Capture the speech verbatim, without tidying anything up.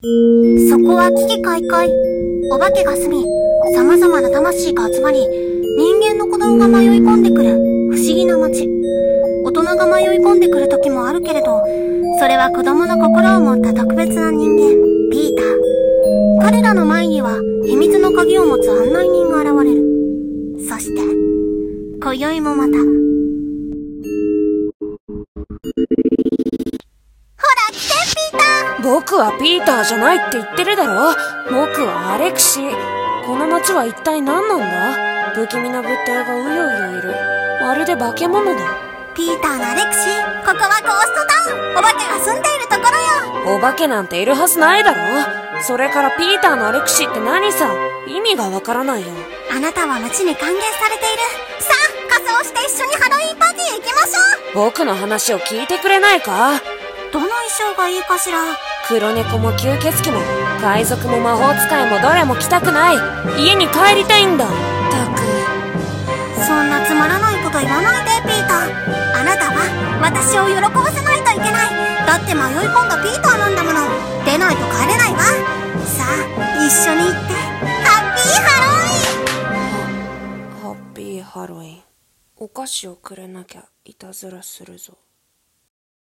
そこは危機開会。お化けが住み、様々な魂が集まり、人間の子供が迷い込んでくる不思議な街。大人が迷い込んでくる時もあるけれど、それは子供の心を持った特別な人間、ピーター。彼らの前には秘密の鍵を持つ案内人が現れる。そして、今宵もまた。ほら来てピーター。 僕はピーターじゃないって言ってるだろ。僕はアレクシー。この街は一体何なんだ？不気味な物体がうようよいる。まるで化け物だ。 ピーターのアレクシー、ここはゴーストタウン。お化けが住んでいるところよ。 お化けなんているはずないだろ。それからピーターのアレクシーって何さ。意味がわからないよ。 あなたは街に歓迎されている。さあ仮装して一緒にハロウィンパーティーへ行きましょう。 僕の話を聞いてくれないか？ どの衣装がいいかしら。 黒猫も吸血鬼も海賊も魔法使いもどれも来たくない。家に帰りたいんだ。ったく、 そんなつまらないこと言わないでピーター。あなたは私を喜ばせないといけない。だって迷い込んだピーターなんだもの。出ないと帰れないわ。さあ一緒に行ってハッピーハロウィン。 ハッピーハロウィン。お菓子をくれなきゃいたずらするぞ。